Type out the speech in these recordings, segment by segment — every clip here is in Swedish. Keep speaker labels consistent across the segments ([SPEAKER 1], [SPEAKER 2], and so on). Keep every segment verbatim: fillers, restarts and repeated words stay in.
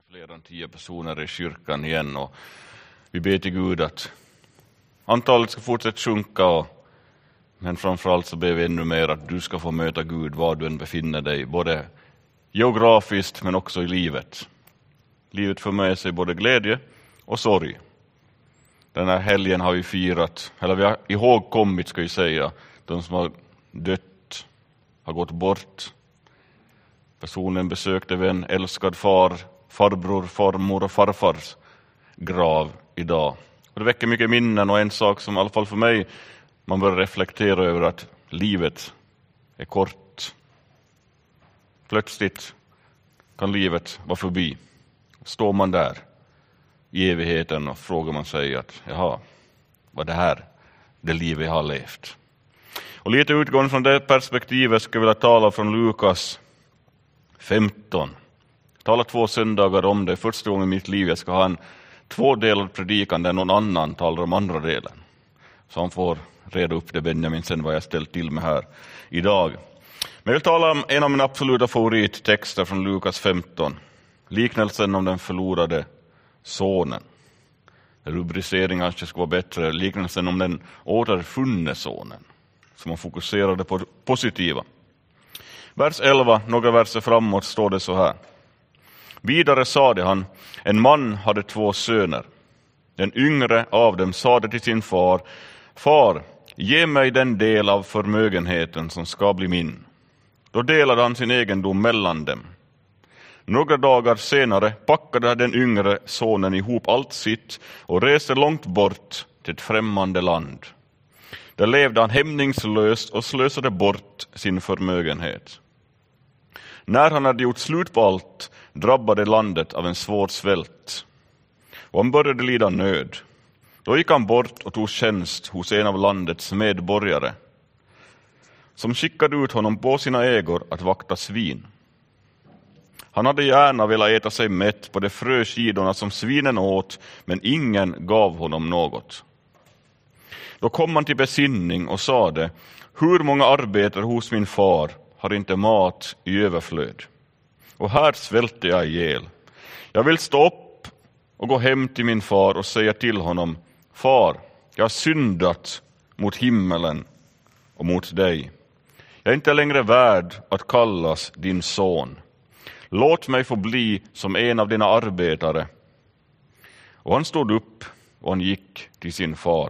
[SPEAKER 1] fler än tio personer i kyrkan igen och vi ber till Gud att antalet ska fortsätta sjunka och, men framförallt så ber vi ännu mer att du ska få möta Gud var du än befinner dig, både geografiskt men också i livet. Livet för med sig både glädje och sorg. Den här helgen har vi firat, eller vi har ihågkommit ska vi säga, de som har dött, har gått bort. Personen besökte vi en älskad far, farbror, farmor och farfars grav idag. Och det väcker mycket minnen och en sak som i alla fall för mig man bör reflektera över att livet är kort. Plötsligt kan livet vara förbi. Står man där i evigheten och frågar man sig att jaha, vad det här det livet jag har levt. Och lite utgående från det perspektivet ska jag vilja tala från Lukas femton. Jag talar två söndagar om det. Första gången i mitt liv jag ska ha en tvådelad predikan där någon annan talar om andra delen. Så han får reda upp det, Benjamin, sen vad jag ställt till med här idag. Men jag vill tala om en av mina absoluta favorittexter från Lukas femton. Liknelsen om den förlorade sonen. Rubriceringen kanske ska vara bättre. Liknelsen om den återfunne sonen. Så man fokuserade på det positiva. Vers elva, några verser framåt, står det så här. Vidare sade han, en man hade två söner. Den yngre av dem sade till sin far, far, ge mig den del av förmögenheten som ska bli min. Då delade han sin egendom mellan dem. Några dagar senare packade den yngre sonen ihop allt sitt och reste långt bort till ett främmande land. Där levde han hämningslöst och slösade bort sin förmögenhet. När han hade gjort slut på allt drabbade landet av en svår svält. Och han började lida nöd. Då gick han bort och tog tjänst hos en av landets medborgare, som skickade ut honom på sina ägor att vakta svin. Han hade gärna velat äta sig mätt på de fröskidorna som svinen åt, men ingen gav honom något. Då kom han till besinning och sade, hur många arbetar hos min far har inte mat i överflöd? Och här svälter jag ihjäl. Jag vill stå upp och gå hem till min far och säga till honom, far, jag har syndat mot himmelen och mot dig. Jag är inte längre värd att kallas din son. Låt mig få bli som en av dina arbetare. Och han stod upp och han gick till sin far.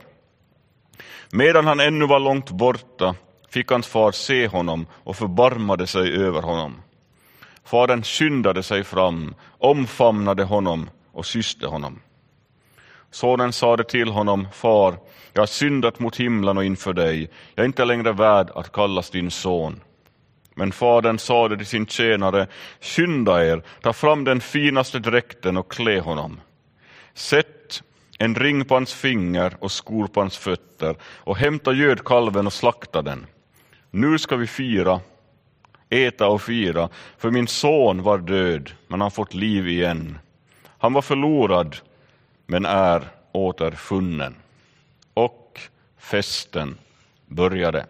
[SPEAKER 1] Medan han ännu var långt borta fick hans far se honom och förbarmade sig över honom. Fadern skyndade sig fram, omfamnade honom och kysste honom. Sonen sade till honom, far, jag har syndat mot himlen och inför dig. Jag är inte längre värd att kallas din son. Men fadern sade till sin tjänare, skynda er, ta fram den finaste dräkten och klä honom. Sätt en ring på hans finger och skor på hans fötter och hämta gödkalven och slakta den. Nu ska vi fira, äta och fira, för min son var död, men han fått liv igen. Han var förlorad, men är återfunnen. Och festen började.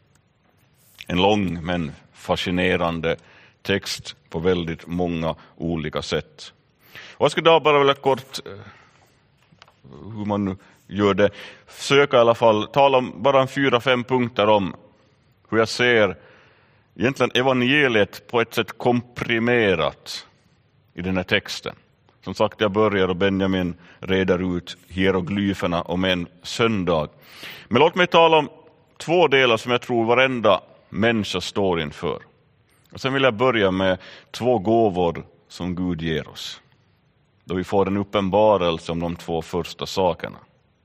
[SPEAKER 1] En lång men fascinerande text på väldigt många olika sätt. Och jag skulle då bara vilja kort, hur man nu gör det, försöka i alla fall tala om bara en fyra, fem punkter om hur jag ser egentligen evangeliet på ett sätt komprimerat i den här texten. Som sagt, jag börjar och Benjamin reder ut hieroglyferna om en söndag. Men låt mig tala om två delar som jag tror varenda människa står inför. Och sen vill jag börja med två gåvor som Gud ger oss. Då vi får en uppenbarelse om de två första sakerna.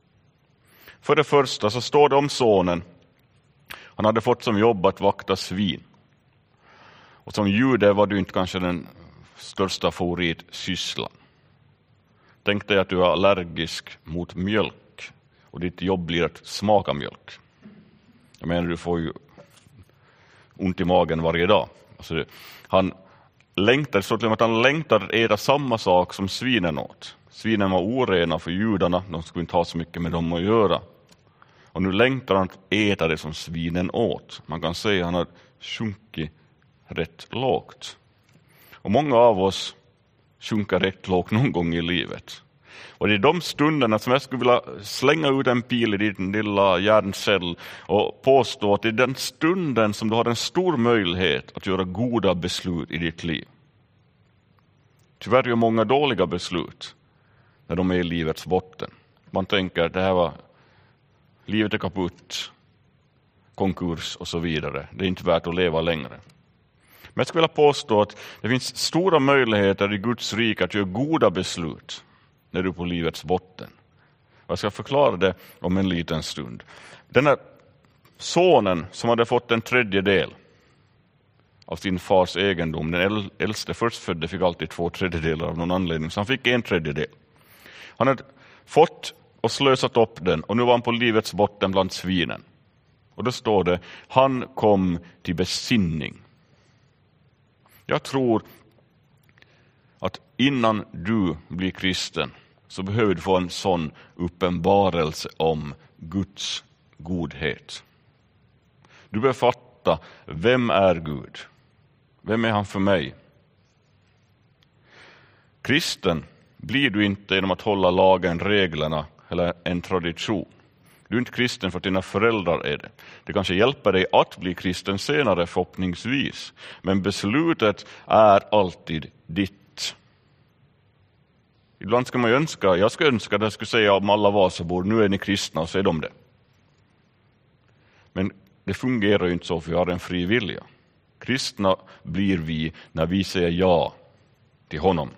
[SPEAKER 1] För det första så står det om sonen. Han hade fått som jobb att vakta svin. Och som jude var du inte kanske den största favoritsysslan. Tänk dig att du är allergisk mot mjölk och ditt jobb blir att smaka mjölk. Jag menar, du får ju ont i magen varje dag. Alltså det, han längtar så till att han längtar att äta samma sak som svinen åt. Svinen var orena för judarna, de skulle inte ha så mycket med dem att göra. Och nu längtar han att äta det som svinen åt. Man kan säga att han har sjunkit rätt lågt. Och många av oss sjunka rätt lågt någon gång i livet. Och det är de stunderna som jag skulle vilja slänga ut en pil i din lilla hjärncell och påstå att det är den stunden som du har en stor möjlighet att göra goda beslut i ditt liv. Tyvärr gör många dåliga beslut när de är i livets botten. Man tänker att det här var, livet är kaputt, konkurs och så vidare. Det är inte värt att leva längre. Men jag skulle vilja påstå att det finns stora möjligheter i Guds rike att göra goda beslut när du är på livets botten. Jag ska förklara det om en liten stund. Den här sonen som hade fått en tredjedel av sin fars egendom, den äldste förstfödde fick alltid två tredjedelar av någon anledning, så han fick en tredjedel. Han hade fått och slösat upp den och nu var han på livets botten bland svinen. Och då står det, han kom till besinning. Jag tror att innan du blir kristen så behöver du få en sån uppenbarelse om Guds godhet. Du behöver fatta, vem är Gud? Vem är han för mig? Kristen blir du inte genom att hålla lagen, reglerna eller en tradition. Du är inte kristen för att dina föräldrar är det. Det kanske hjälper dig att bli kristen senare förhoppningsvis. Men beslutet är alltid ditt. Ibland ska man ju önska, jag ska önska att jag skulle säga om alla Vasabor, nu är ni kristna och så är de det. Men det fungerar ju inte så, för vi har en fri vilja. Kristna blir vi när vi säger ja till honom.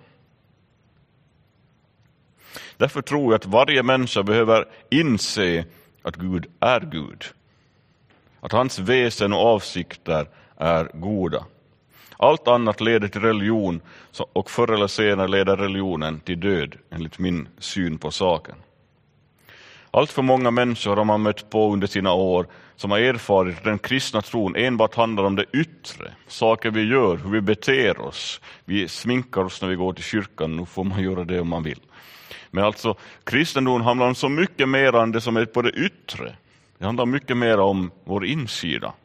[SPEAKER 1] Därför tror jag att varje människa behöver inse att Gud är Gud. Att hans väsen och avsikter är goda. Allt annat leder till religion och förr eller senare leder religionen till död enligt min syn på saken. Allt för många människor har man mött på under sina år som har erfarit att den kristna tron enbart handlar om det yttre. Saker vi gör, hur vi beter oss. Vi sminkar oss när vi går till kyrkan, nu får man göra det om man vill. Men alltså, kristendom handlar om så mycket mer än det som är på det yttre. Det handlar mycket mer om vår insida.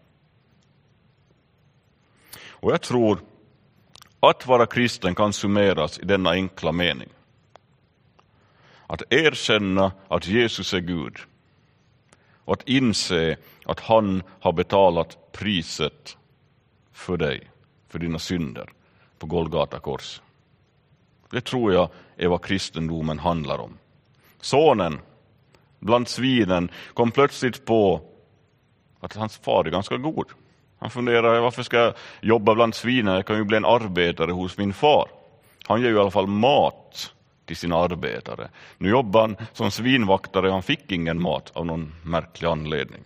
[SPEAKER 1] Och jag tror att vara kristen kan summeras i denna enkla mening. Att erkänna att Jesus är Gud. Och att inse att han har betalat priset för dig, för dina synder på Golgata kors. Det tror jag är vad kristendomen handlar om. Sonen bland svinen kom plötsligt på att hans far är ganska god. Han funderar, varför ska jag jobba bland svinen? Jag kan ju bli en arbetare hos min far. Han ger ju i alla fall mat till sina arbetare. Nu jobbar han som svinvaktare och han fick ingen mat av någon märklig anledning.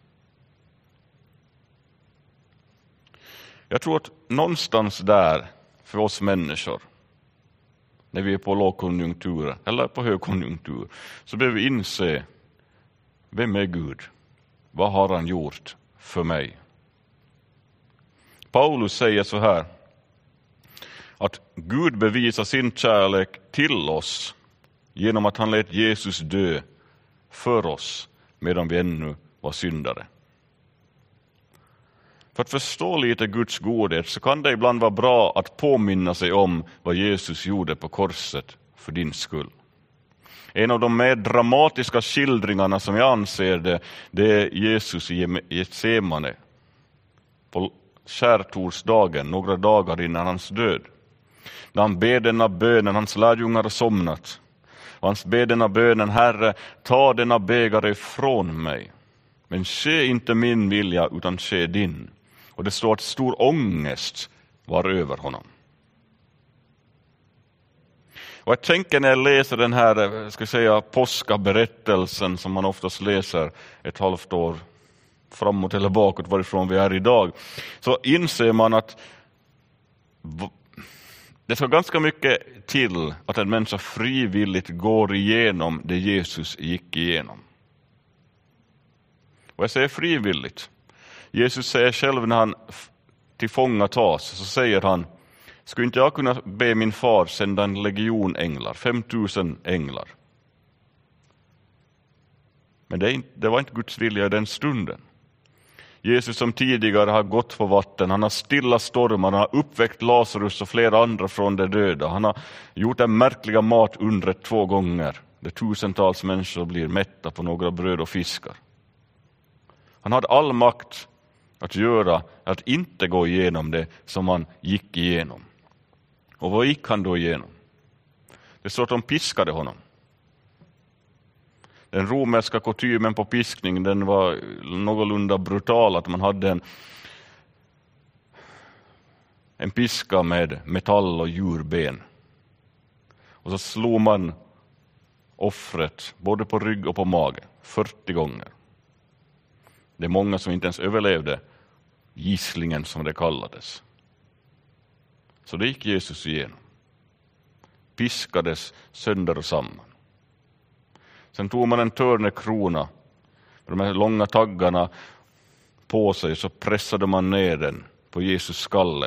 [SPEAKER 1] Jag tror att någonstans där för oss människor, när vi är på lågkonjunktur eller på högkonjunktur, så behöver vi inse, vem är Gud? Vad har han gjort för mig? Paulus säger så här, att Gud bevisar sin kärlek till oss genom att han lät Jesus dö för oss medan vi ännu var syndare. För att förstå lite Guds godhet så kan det ibland vara bra att påminna sig om vad Jesus gjorde på korset för din skull. En av de mer dramatiska skildringarna som jag anser det, det är Jesus i Getsemane på skärtorsdagen, några dagar innan hans död. När han ber denna bönen, hans lärjungar har somnat. Och han ber denna bönen, Herre, ta denna bägare ifrån mig. Men ske inte min vilja utan ske din. Och det står att stor ångest var över honom. Och jag tänker när jag läser den här, ska jag säga, påskaberättelsen som man oftast läser ett halvt år framåt eller bakåt varifrån vi är idag, så inser man att det ska ganska mycket till att en människa frivilligt går igenom det Jesus gick igenom. Och jag säger frivilligt. Jesus säger själv när han tillfångatas, så säger han, skulle inte jag kunna be min far sända en legion änglar, femtusen änglar? Men det, är inte, det var inte Guds vilja i den stunden. Jesus som tidigare har gått på vatten, han har stilla stormar, han har uppväckt Lazarus och flera andra från de döda. Han har gjort en märkliga mat under två gånger, där tusentals människor blir mätta på några bröd och fiskar. Han hade all makt att göra, att inte gå igenom det som han gick igenom. Och vad gick han då igenom? Det står att de piskade honom. Den romerska kutymen på piskning, den var någorlunda brutal, att man hade en, en piska med metall och djurben. Och så slog man offret både på rygg och på mage fyrtio gånger. Det är många som inte ens överlevde gisslingen, som det kallades. Så det gick Jesus igenom. Piskades sönder och samman. Sen tog man en törnekrona med de här långa taggarna på sig, så pressade man ner den på Jesus skalle.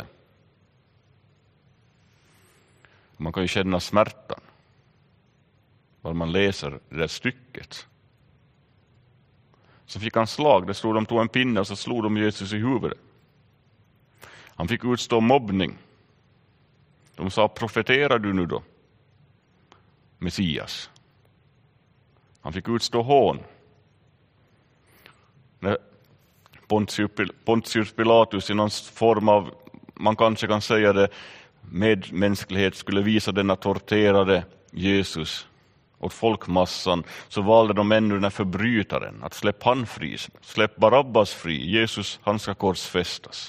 [SPEAKER 1] Man kan ju känna smärtan när man läser det där stycket. Så fick han slag, det stod de tog en pinne och så slog de Jesus i huvudet. Han fick utstå mobbning. De sa, profeterar du nu då, Messias? Han fick utstå hån. När Pontius Pilatus i någon form av, man kanske kan säga det, medmänsklighet skulle visa denna torterade Jesus åt folkmassan, så valde de ännu den här förbrytaren att släppa han fri, släpp Barabbas fri, Jesus han ska korsfästas.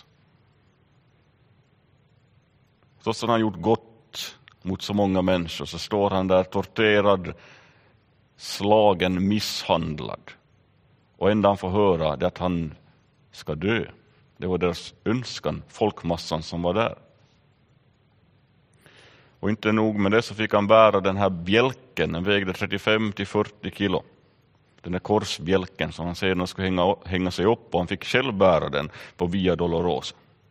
[SPEAKER 1] Trots att han gjort gott mot så många människor, så står han där torterad, slagen, misshandlad. Och enda han får höra är att han ska dö. Det var deras önskan, folkmassan som var där. Och inte nog med det, så fick han bära den här bjälken. Den vägde trettiofem till fyrtio kilo. Den där korsbjälken som han sedan skulle hänga, hänga sig upp på. Han fick själv bära den på Via Dolorosa.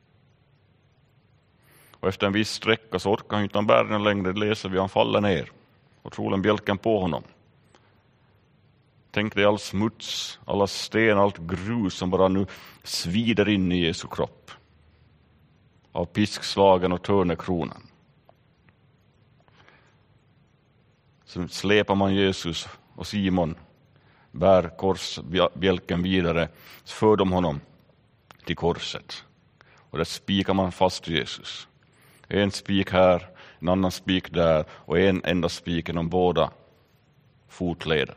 [SPEAKER 1] Och efter en viss sträcka så orkar han inte bära den längre. Det läser vi, han faller ner. Och troligen bjälken på honom. Tänk dig all smuts, alla sten, allt grus som bara nu svider in i Jesu kropp. Av piskslagen och törnekronan. Så släpar man Jesus och Simon, bär korsbjälken vidare, så för de honom till korset. Och där spikar man fast Jesus. En spik här, en annan spik där och en enda spik inom båda fotleder.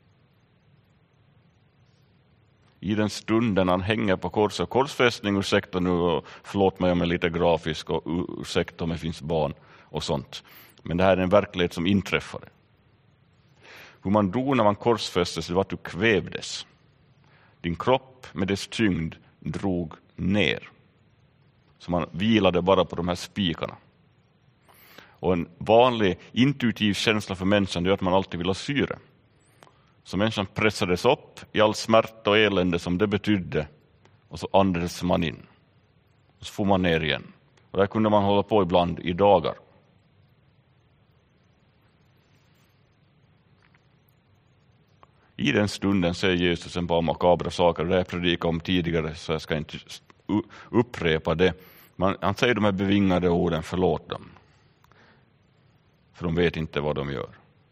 [SPEAKER 1] I den stunden han hänger på korset, korsfästning, ursäkta nu och förlåt mig om jag är lite grafisk och ursäkta om det finns barn och sånt. Men det här är en verklighet som inträffade. Hur man dog när man korsfästes, det var att du kvävdes. Din kropp med dess tyngd drog ner. Så man vilade bara på de här spikarna. Och en vanlig intuitiv känsla för människan är att man alltid vill ha syre. Så människan pressades upp i all smärta och elände som det betydde. Och så andades man in. Och så får man ner igen. Och där kunde man hålla på ibland i dagar. I den stunden säger Jesus en par makabra saker. Det har jag predikat om tidigare, så jag ska inte upprepa det. Man, han säger de här bevingade orden, förlåt dem. För de vet inte vad de gör.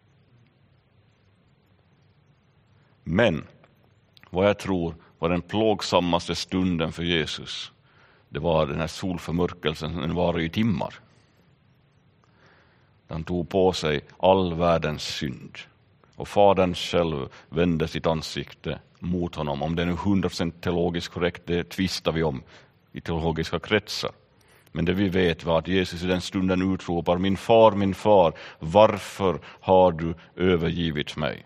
[SPEAKER 1] Men vad jag tror var den plågsammaste stunden för Jesus, det var den här solförmörkelsen som var i timmar. Han tog på sig all världens synd. Och Fadern själv vände sitt ansikte mot honom. Om det är nu hundra procent teologiskt korrekt, det tvistar vi om i teologiska kretsar. Men det vi vet var att Jesus i den stunden utropar: min far, min far, varför har du övergivit mig?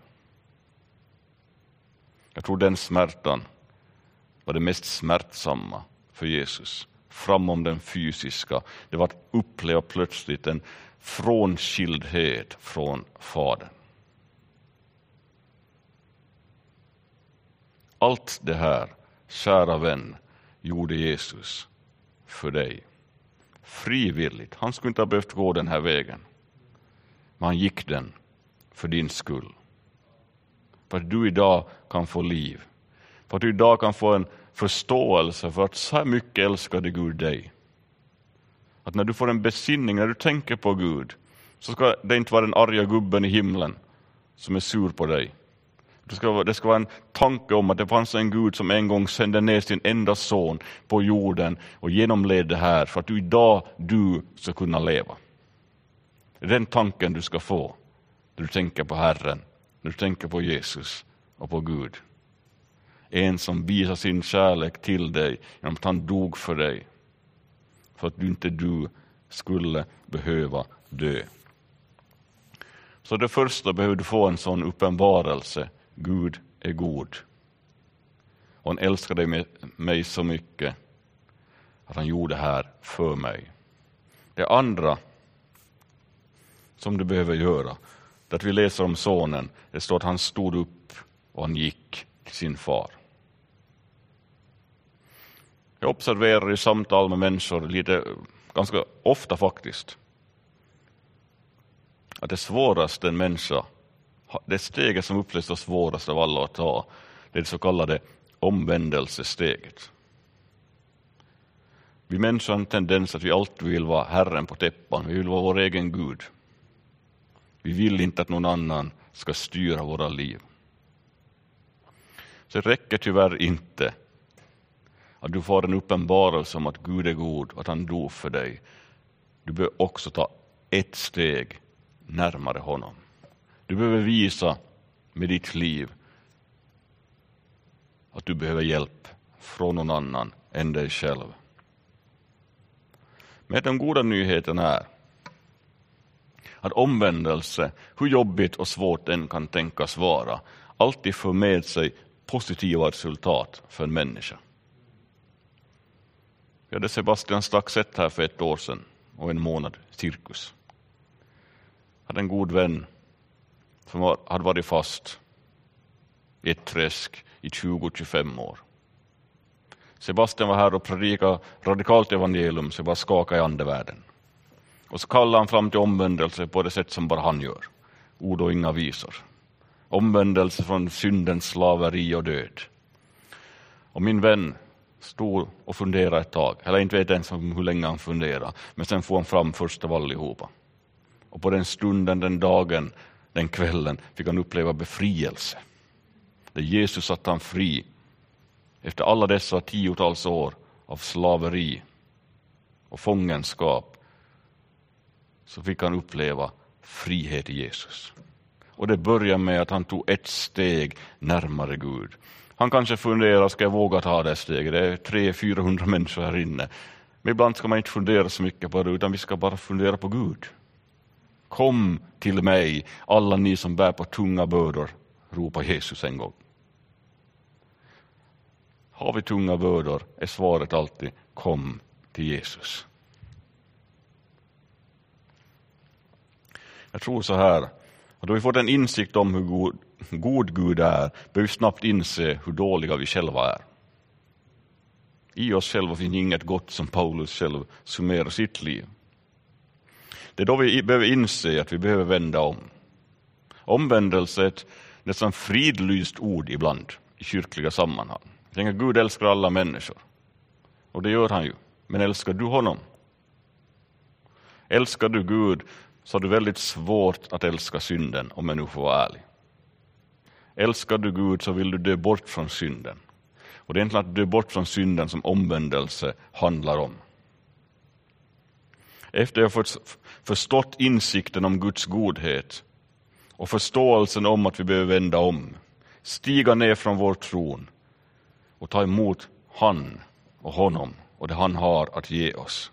[SPEAKER 1] Jag tror den smärtan var det mest smärtsamma för Jesus. Framom den fysiska. Det var att uppleva plötsligt en frånskildhet från Fadern. Allt det här, kära vän, gjorde Jesus för dig. Frivilligt. Han skulle inte ha behövt gå den här vägen. Men han gick den för din skull. För att du idag kan få liv. För att du idag kan få en förståelse för att så här mycket älskade Gud dig. Att när du får en besinning, när du tänker på Gud, så ska det inte vara den arga gubben i himlen som är sur på dig. Det ska, det ska vara en tanke om att det fanns en Gud som en gång sände ner sin enda son på jorden och genomled det här för att du idag du ska kunna leva. Det är den tanken du ska få när du tänker på Herren, när du tänker på Jesus och på Gud. En som visar sin kärlek till dig genom att han dog för dig. För att du inte du skulle behöva dö. Så det första behöver du få en sån uppenbarelse. Gud är god. Och han älskade mig, mig så mycket att han gjorde det här för mig. Det andra som du behöver göra, det att vi läser om sonen. Det står att han stod upp och han gick till sin far. Jag observerar i samtal med människor lite, ganska ofta faktiskt, att det svåraste en människa, det steget som upplevs det svåraste av alla att ta, det är det så kallade omvändelsesteget. Vi människor har en tendens att vi alltid vill vara herren på täppan, vi vill vara vår egen Gud. Vi vill inte att någon annan ska styra våra liv. Så det räcker tyvärr inte att du får en uppenbarelse om att Gud är god och att han dog för dig. Du behöver också ta ett steg närmare honom. Du behöver visa med ditt liv att du behöver hjälp från någon annan än dig själv. Men den goda nyheten är att omvändelse, hur jobbigt och svårt den kan tänkas vara, alltid för med sig positiva resultat för en människa. Vi hade Sebastian Staxett här för ett år sedan och en månad cirkus. Jag hade en god vän som var, hade varit fast i ett träsk i tjugo till tjugofem år. Sebastian var här och predikade radikalt evangelium, så bara skakade i andevärlden. Och så kallade han fram till omvändelse på det sätt som bara han gör. Ord och inga visor. Omvändelse från syndens slaveri och död. Och min vän stod och funderade ett tag. Eller inte vet ens hur länge han funderade. Men sen får han fram först av allihopa. Och på den stunden, den dagen, den kvällen fick han uppleva befrielse. Där Jesus satt han fri. Efter alla dessa tiotals år av slaveri och fångenskap så fick han uppleva frihet i Jesus. Och det började med att han tog ett steg närmare Gud. Han kanske funderar, ska jag våga ta det steget? Det är tre till fyrahundra människor här inne. Men ibland ska man inte fundera så mycket på det, utan vi ska bara fundera på Gud. Kom till mig, alla ni som bär på tunga bördor, ropa Jesus en gång. Har vi tunga bördor är svaret alltid, kom till Jesus. Jag tror så här, att då vi får en insikt om hur god, god Gud är, behöver vi snabbt inse hur dåliga vi själva är. I oss själva finns inget gott, som Paulus själv summerar sitt liv. Det är då vi behöver inse att vi behöver vända om. Omvändelse är ett nästan fridlyst ord ibland i kyrkliga sammanhang. Jag tänker att Gud älskar alla människor. Och det gör han ju. Men älskar du honom? Älskar du Gud så är det väldigt svårt att älska synden, om jag nu får vara ärlig. Älskar du Gud så vill du dö bort från synden. Och det är egentligen att dö bort från synden som omvändelse handlar om. Efter jag har förstått insikten om Guds godhet och förståelsen om att vi behöver vända om, stiga ner från vår tron och ta emot han och honom och det han har att ge oss.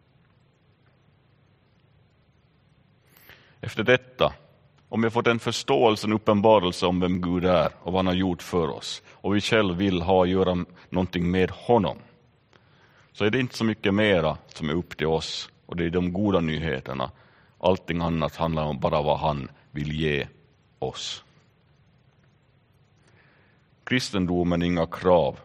[SPEAKER 1] Efter detta, om vi har fått en förståelse, en uppenbarelse om vem Gud är och vad han har gjort för oss, och vi själv vill ha göra någonting med honom, så är det inte så mycket mera som är upp till oss, och det är de goda nyheterna. Allting annat handlar om bara vad han vill ge oss. Kristendomen är inga krav,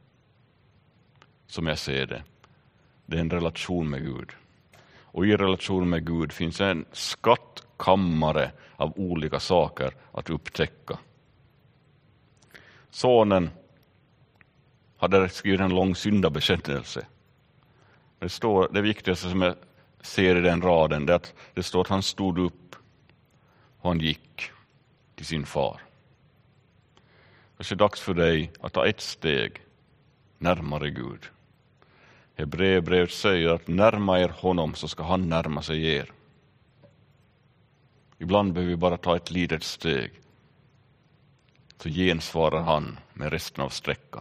[SPEAKER 1] som jag ser det. Det är en relation med Gud. Och i relation med Gud finns en skattkammare av olika saker att upptäcka. Sonen hade skrivit en lång syndabekännelse. Det står, det viktigaste som jag ser i den raden, det är att det står att han stod upp och han gick till sin far. Det är dags för dig att ta ett steg närmare Gud. Hebreerbrevet säger att närma er honom så ska han närma sig er. Ibland behöver vi bara ta ett litet steg, så gensvarar han med resten av sträckan.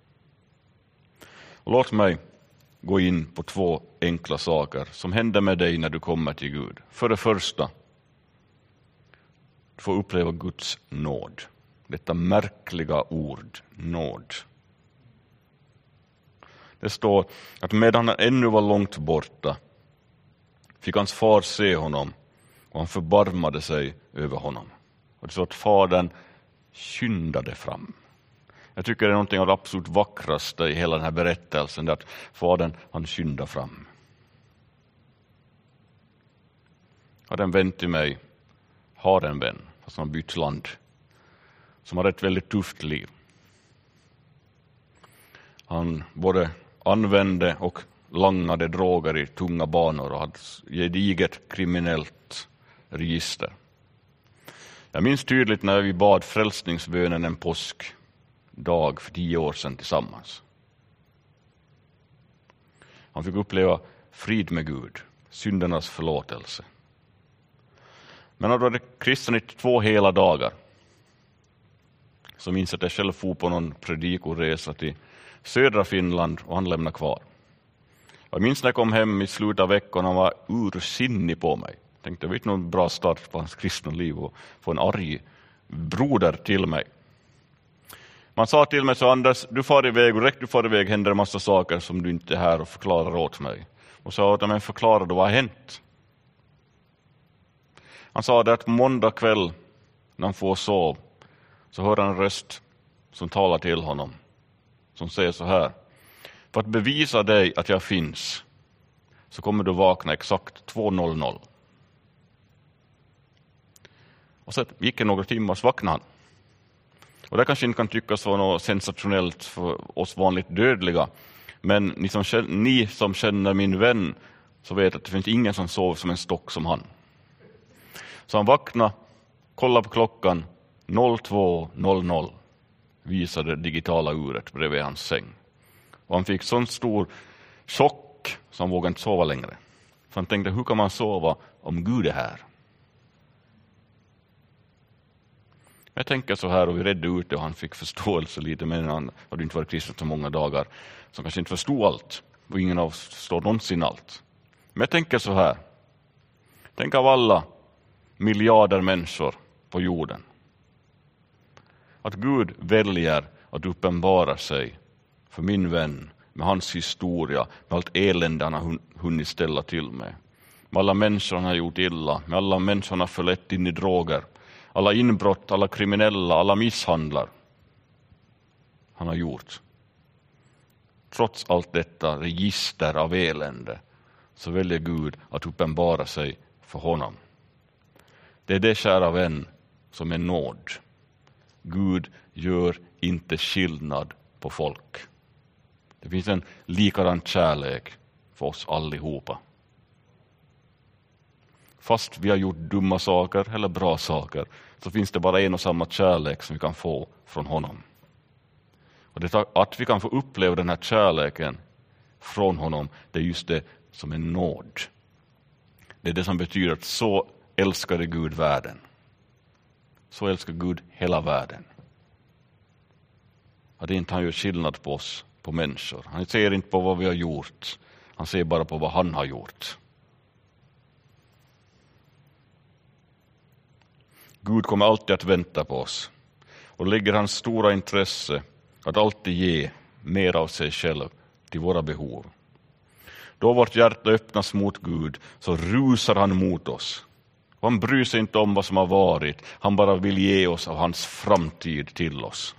[SPEAKER 1] Och låt mig gå in på två enkla saker som händer med dig när du kommer till Gud. För det första, du får uppleva Guds nåd. Detta märkliga ord, nåd. Det står att medan han ännu var långt borta fick hans far se honom och han förbarmade sig över honom. Och det står att fadern skyndade fram. Jag tycker det är någonting av det absolut vackraste i hela den här berättelsen, att fadern han skyndar fram. Jag hade en vän till mig, har en vän, fast han har bytt land, som har ett väldigt tufft liv. Han både använde och langade droger i tunga banor och hade gediget kriminellt register. Jag minns tydligt när vi bad frälsningsbönen en påskdag för tio år sedan tillsammans. Han fick uppleva frid med Gud, syndernas förlåtelse. Men han hade kristen i två hela dagar. Så minns att jag själv for på någon predikoresa till södra Finland och han lämnade kvar. Jag minns när jag kom hem i slutet av veckan, han var ursinnig på mig. Jag tänkte, det var någon bra start på hans kristna liv och få en arg broder till mig. Man sa till mig så, Anders, du far iväg och rätt du far iväg händer en massa saker som du inte är här och förklarar åt mig. Och sa att men förklara då vad har hänt. Han sa det att måndag kväll när han får sov så hör han en röst som talar till honom. Som säger så här: för att bevisa dig att jag finns så kommer du vakna exakt två noll noll. Och så gick det några timmar så vaknade han. Och det kanske inte kan tyckas vara något sensationellt för oss vanligt dödliga. Men ni som, känner, ni som känner min vän så vet att det finns ingen som sover som en stock som han. Så han vaknade, kollade på klockan, noll två noll noll visade det digitala uret bredvid hans säng. Och han fick sån stor chock så han vågade inte sova längre. Så han tänkte, hur kan man sova om Gud är här? Jag tänker så här, och vi redde ut det och han fick förståelse lite, men han hade inte varit kristen så många dagar så han kanske inte förstod allt. Och ingen av oss förstår någonsin allt. Men jag tänker så här, tänk av alla miljarder människor på jorden, att Gud väljer att uppenbara sig för min vän med hans historia, med allt elände han har hunnit ställa till med. Med alla människor han har gjort illa, med alla människor han har förlett in i droger, alla inbrott, alla kriminella, alla misshandlar han har gjort. Trots allt detta register av elände så väljer Gud att uppenbara sig för honom. Det är det, kära vän, som är nåd. Gud gör inte skillnad på folk. Det finns en likadan kärlek för oss allihopa. Fast vi har gjort dumma saker eller bra saker så finns det bara en och samma kärlek som vi kan få från honom. Och det, att vi kan få uppleva den här kärleken från honom, det är just det som är nåd. Det är det som betyder att så älskade Gud världen. Så älskar Gud hela världen. Att inte han gör skillnad på oss, på människor. Han ser inte på vad vi har gjort. Han ser bara på vad han har gjort. Gud kommer alltid att vänta på oss. Och lägger hans stora intresse att alltid ge mer av sig själv till våra behov. Då vårt hjärta öppnas mot Gud så rusar han mot oss. Och han bryr sig inte om vad som har varit. Han bara vill ge oss av hans framtid till oss.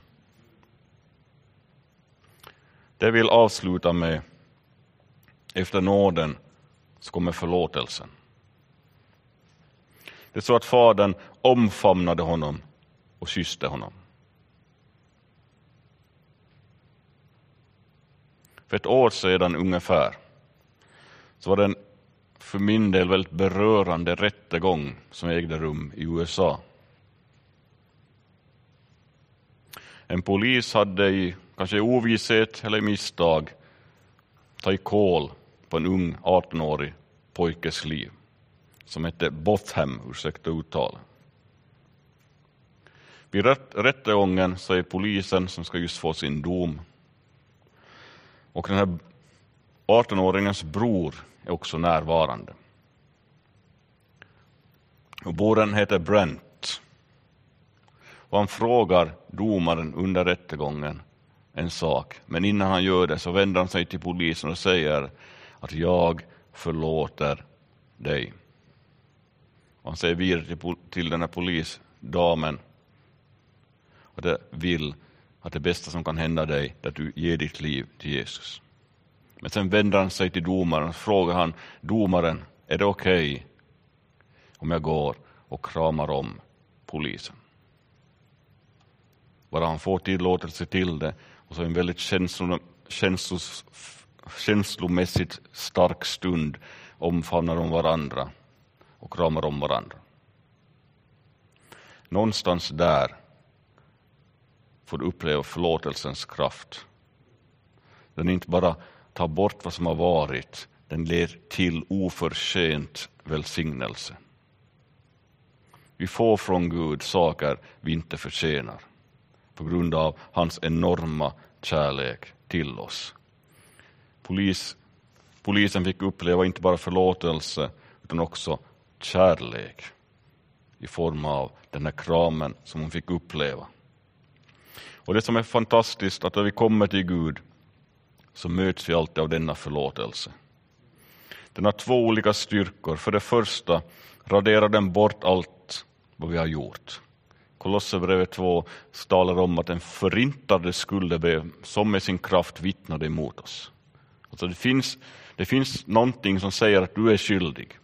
[SPEAKER 1] Det vill avsluta med: efter nåden så kommer förlåtelsen. Det är så att fadern omfamnade honom och kysste honom. För ett år sedan ungefär så var det en för min del väldigt berörande rättegång som ägde rum i U S A. En polis hade i kanske i ovisshet eller i misstag tagit kål på en ung arton-årig pojkes liv som hette Botham, ursäkta uttala. Vid rättegången så är polisen som ska just få sin dom. Och den här arton-åringens bror är också närvarande. Och brodern heter Brent. Och han frågar domaren under rättegången en sak. Men innan han gör det så vänder han sig till polisen och säger att jag förlåter dig. Och han säger vidare till, till den här polisdamen att det vill att det bästa som kan hända dig är att du ger ditt liv till Jesus. Men sen vänder han sig till domaren och frågar han domaren, är det okej okay om jag går och kramar om polisen? Bara han får tillåtelse till det och så en väldigt känslom, känslos, känslomässigt stark stund omfamnar de varandra och kramar om varandra. Någonstans där får du uppleva förlåtelsens kraft. Den inte bara tar bort vad som har varit, den leder till oförtjänt välsignelse. Vi får från Gud saker vi inte förtjänar på grund av hans enorma kärlek till oss. Polis, polisen fick uppleva inte bara förlåtelse utan också kärlek i form av den här kramen som hon fick uppleva. Och det som är fantastiskt att när vi kommer till Gud så möts vi alltid av denna förlåtelse. Den har två olika styrkor. För det första raderar den bort allt vad vi har gjort. Kolosserbrevet två talar om att den förintade skuldebrev som med sin kraft vittnade emot oss. Alltså det finns, det finns någonting som säger att du är skyldig.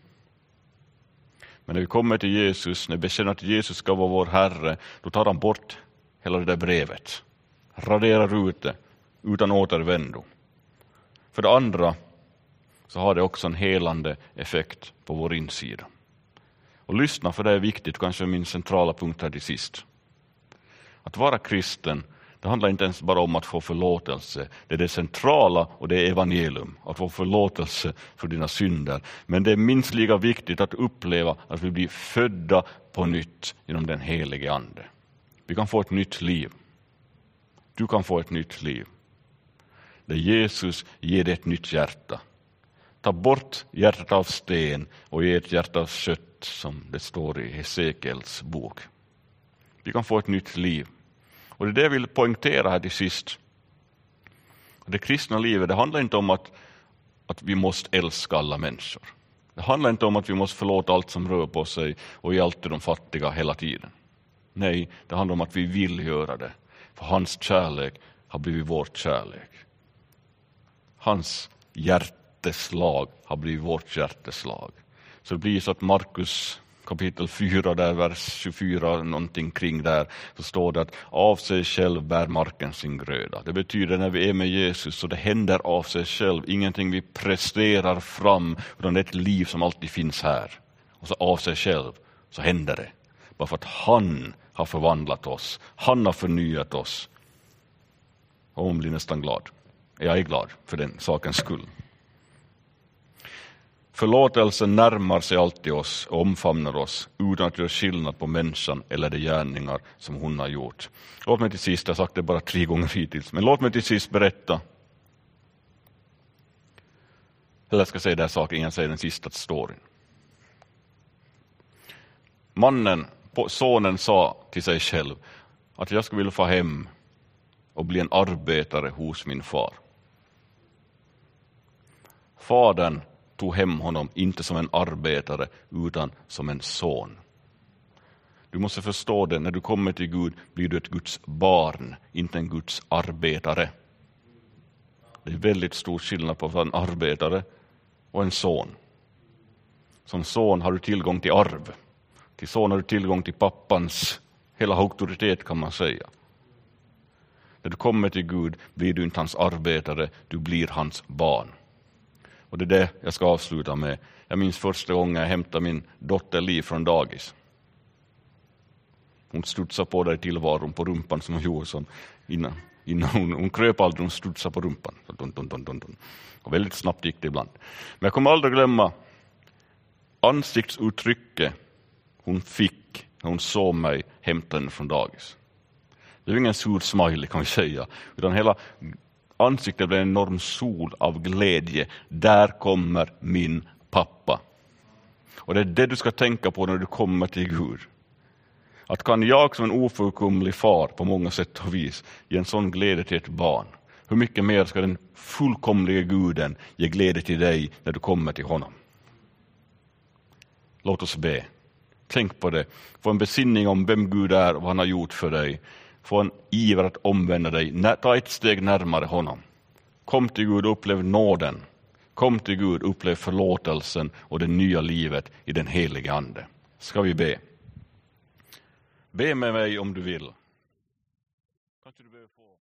[SPEAKER 1] Men när vi kommer till Jesus, när vi bekänner att Jesus ska vara vår Herre, då tar han bort hela det där brevet. Raderar ut det utan återvändo. För det andra så har det också en helande effekt på vår insida. Och lyssna, för det är viktigt, kanske min centrala punkt här till sist. Att vara kristen, det handlar inte ens bara om att få förlåtelse. Det är det centrala och det är evangelium. Att få förlåtelse för dina synder. Men det är minst lika viktigt att uppleva att vi blir födda på nytt genom den helige ande. Vi kan få ett nytt liv. Du kan få ett nytt liv. Där Jesus ger dig ett nytt hjärta. Ta bort hjärtat av sten och ge ett hjärta av kött, som det står i Hesekiels bok. Vi kan få ett nytt liv. Och det är det jag vill poängtera här till sist. Det kristna livet, det handlar inte om att, att vi måste älska alla människor. Det handlar inte om att vi måste förlåta allt som rör på sig och ge allt till de fattiga hela tiden. Nej, det handlar om att vi vill göra det. För hans kärlek har blivit vårt kärlek. Hans hjärteslag har blivit vårt hjärteslag. Så det blir så att Markus kapitel fyra, där vers tjugofyra, någonting kring där, så står det att av sig själv bär marken sin gröda. Det betyder när vi är med Jesus så det händer av sig själv. Ingenting vi presterar fram, utan det är ett liv som alltid finns här. Och så av sig själv så händer det. Bara för att han har förvandlat oss. Han har förnyat oss. Och hon blir nästan glad. Jag är glad för den sakens skull. Förlåtelsen närmar sig alltid oss och omfamnar oss utan att göra skillnad på människan eller de gärningar som hon har gjort. Låt mig till sist, jag har sagt det bara tre gånger hittills, men låt mig till sist berätta. Eller jag ska säga den här saken innan jag säger den sista storyn. Mannen, sonen, sa till sig själv att jag skulle vilja få hem och bli en arbetare hos min far. Fadern tog hem honom inte som en arbetare utan som en son. Du måste förstå det, när du kommer till Gud blir du ett Guds barn, inte en Guds arbetare. Det är väldigt stor skillnad på en arbetare och en son. Som son har du tillgång till arv. Till son har du tillgång till pappans hela auktoritet, kan man säga. När du kommer till Gud blir du inte hans arbetare, du blir hans barn. Och det är det jag ska avsluta med. Jag minns första gången jag hämtade min dotter Liv från dagis. Hon studsade på där i tillvaron på rumpan som hon gjorde som innan. innan hon, hon kröp aldrig, hon studsade på rumpan. Dun, dun, dun, dun, dun. Och väldigt snabbt gick det ibland. Men jag kommer aldrig glömma ansiktsuttrycket hon fick när hon såg mig hämta henne från dagis. Det var ingen sur smiley kan vi säga, utan hela ansiktet blev en enorm sol av glädje. Där kommer min pappa. Och det är det du ska tänka på när du kommer till Gud. Att kan jag som en ofullkomlig far på många sätt och vis ge en sån glädje till ett barn, hur mycket mer ska den fullkomliga Guden ge glädje till dig när du kommer till honom? Låt oss be. Tänk på det. Få en besinning om vem Gud är och vad han har gjort för dig. Få en iver att omvända dig. Ta ett steg närmare honom. Kom till Gud och upplev nåden. Kom till Gud och upplev förlåtelsen och det nya livet i den heliga ande. Ska vi be? Be med mig om du vill. Kanske du behöver få